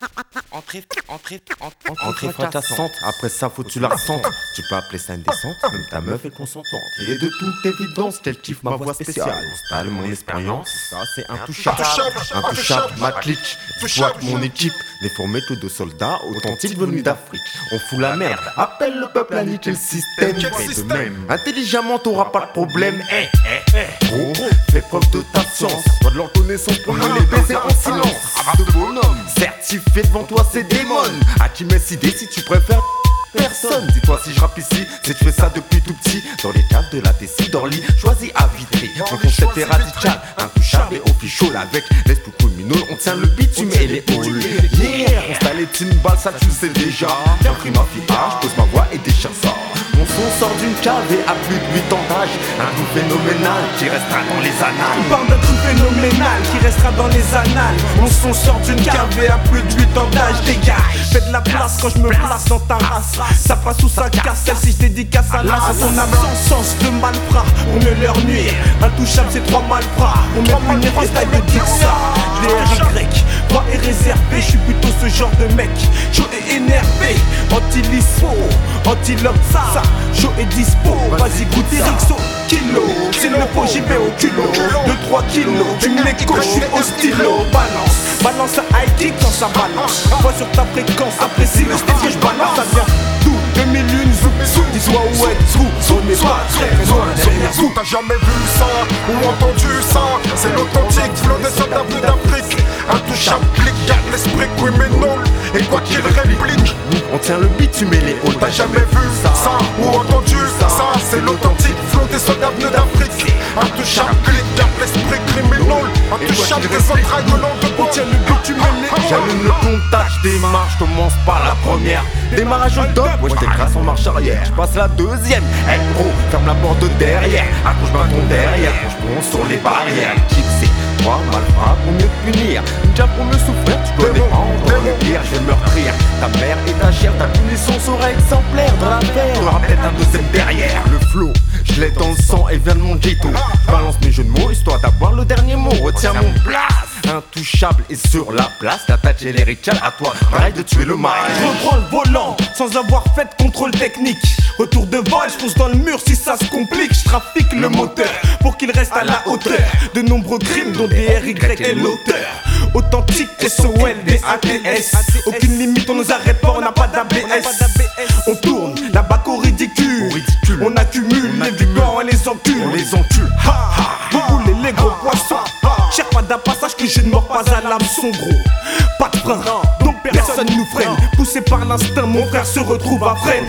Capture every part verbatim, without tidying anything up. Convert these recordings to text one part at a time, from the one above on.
Entrée, entrée, entrée, entrée fracassante. Après ça, faut que tu la ressentes. Tu peux appeler ça une descente, même ta meuf est consentante. Et de toute évidence, qu'elle kiffe ma voix spéciale. Installe mon expérience, ça c'est intouchable. Intouchable, ma clique, dis-toi que mon équipe. Déformée que de soldats authentiques venus d'Afrique. On fout la merde, appelle le peuple à niquer le système. Et de même, intelligemment t'auras pas de problème. Eh, eh, eh, gros, fais preuve de ta science. Toi de leur connaissance pour me les baiser en silence. De bonhomme, certifié devant toi c'est démon. À qui m'aider si tu préfères personne. Dis-toi si je rappe ici, c'est que je fais ça depuis tout petit. Dans les caves de la Tessie d'Orly, choisis à vitrer. Mon concept est radical, intouchable et official. Avec l'esprit criminel, on tient le bitume et les halls. Yeah, installé Timbal, ça tu le sais déjà. J'ai pris ma fille, je pose ma voix et déchire ça. Mon son sort d'une cave et à plus de huit ans d'âge. Un tout phénoménal qui restera dans les annales. On parle d'un tout phénoménal qui restera dans les annales. Mon son sort d'une cave et à plus de huit ans d'âge. Dégage, fais de la place quand je me place dans ta race. Ça passe ou ça casse, celle-ci je dédicace à l'as. On a sens de malfrats pour mieux leur nuire. Intouchable c'est trois malfrats pour mieux punir freestyle de dire ça. Je l'ai Y, moi est réservé. Je suis plutôt ce genre de mec chaud et énervé. Anti-lispo, anti-lope ça. Chaud et dispo, vas-y goûte Rixo. Kilo, s'il le faut j'y vais au culot. deux trois kilos, tu m'écoutes, je suis au stylo. Balance, balance à high kick quand ça balance. Vois sur ta fréquence, apprécie le style que je balance. Ça vient d'où deux mille une zoom, zoom. Dis-moi où est-vous, on n'est pas très loin derrière vous. T'as jamais vu ça ou entendu ça? C'est l'authentique flow des soldats venus d'Afrique. Intouchable, clique, garde l'esprit criminel. Et quoi qu'il réplique, on tient le bitume et les halls. T'as jamais vu ça, ça ou entendu ça? Ça c'est l'authentique flow des soldats venus d'Afrique. Intouchable, clique, garde l'esprit criminel. Intouchable des entrailles de l'an de on tient le bitume et les halls. J'allume le contact, démarche, commence par la première. Démarrage au top, ouais je t'écrase en marche arrière. Je passe la deuxième, hey gros, ferme la porte de derrière. Accroche-moi ton derrière, je monte sur les barrières. Kick c'est trois malfrats pour mieux te punir. Déjà pour mieux souffrir, tu dois défendre le pire, je vais meurtrir. Ta mère et ta chair, ta punition sera exemplaire. Dans l'affaire, t'auras peut-être un deuxième derrière. Le flow, je l'ai dans le sang et vient de mon ghetto. Balance mes jeux de mots, histoire d'avoir le dernier mot. Retiens mon place, intouchable et sur la place. La tâche généricale à toi, pareil de tuer le mal. Je reprends le volant sans avoir fait de contrôle technique. Retour de vol, je fonce dans le mur si ça se complique. Je trafique le moteur pour qu'il reste à la hauteur de nombreux crimes dont D R Y est l'auteur. Authentique S O L D A T S. Aucune limite, on nous arrête pas, on n'a pas d'A B S. On tourne la bac au ridicule. On accumule les victoires, on les encule. On les encule. Vous voulez les gros poissons. Cherche pas d'un passage que je ne mords pas à l'hameçon gros. Pas de frein, donc personne nous freine. Poussé par l'instinct, mon frère se retrouve à freine.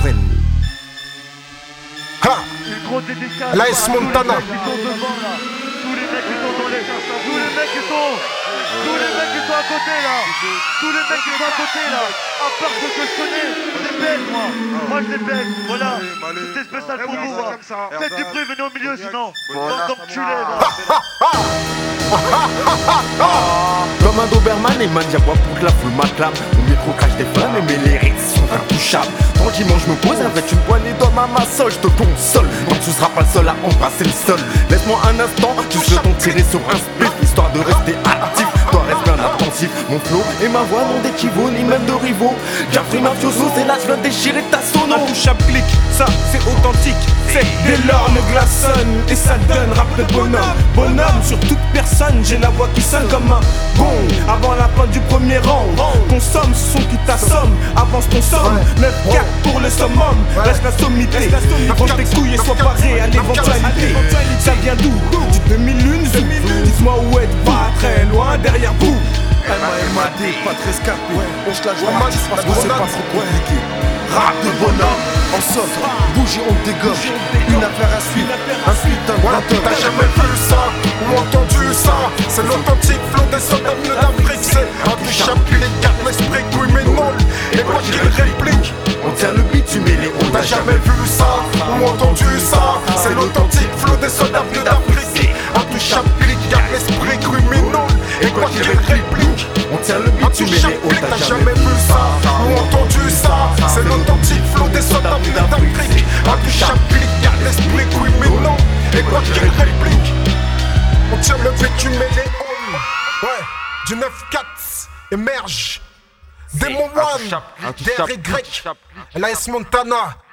La S Montana. Tous les mecs qui sont dans les... Tous les mecs qui sont... Tous les mecs qui sont à côté là. Tous les mecs qui sont à côté là. À part ceux que je connais, je les baigne moi. Moi je les baigne, voilà. C'était spécial pour vous. Faites du bruit, venez au milieu sinon. Comme tu l'es. Comme un Doberman et man, j'aboie pour que la foule m'acclame. Mon micro crache des flammes et mes lyrics sont intouchables. Tranquillement je me pose avec une poignée d'hommes à ma sol. Je te console, quand tu seras pas le seul à embrasser le sol. Laisse-moi un instant, juste le temps de tirer sur un split. Histoire de rester actif, toi reste bien attentif. Mon flow et ma voix n'ont d'équivaut ni même de rivaux. J'affrie mafioso, c'est là je viens déchirer ta sono. Intouchable clique, ça c'est authentique. C'est dès lors le glaçonne et ça donne rap de bonhomme. Bonhomme sur toute personne, j'ai la voix qui sonne comme un gong. Avant la fin du premier round, consomme ce son qui t'assomme. Avance ton somme, neuf quatre pour le summum. Reste la sommité, range tes couilles et sois paré à l'éventualité. Ça vient d'où? Du deux mille une zoom. Dis-moi où êtes pas très loin derrière vous. M A D, pas très escapé. On se la joue à Matisse parce que c'est pas trop compliqué. Rap de bonhomme, en somme, bougie on dégomme. Une affaire à suivre, un suite, un Voilà, batteur. t'as jamais vu ça ou entendu ça. C'est l'authentique flow des soldats venus d'Afrique. C'est intouchable, les garde l'esprit criminel. Et quoi qu'il réplique, on tient le bitume et les halls. t'as jamais vu ça ou entendu ça. C'est l'authentique flow des soldats venus d'Afrique. Intouchable, les garde l'esprit criminel. Et quoi qu'il réplique, on tient le bitume et les halls. t'as jamais vu ça ou entendu ça. C'est l'authentique flow des soldats venus d'Afrique. Intouchable, les garde l'esprit criminel. Et quoi qu'il réplique, on tient le bitume et les halls. Ouais, du neuf quatre émerge. Demon One, D R Y, l'A S Montana.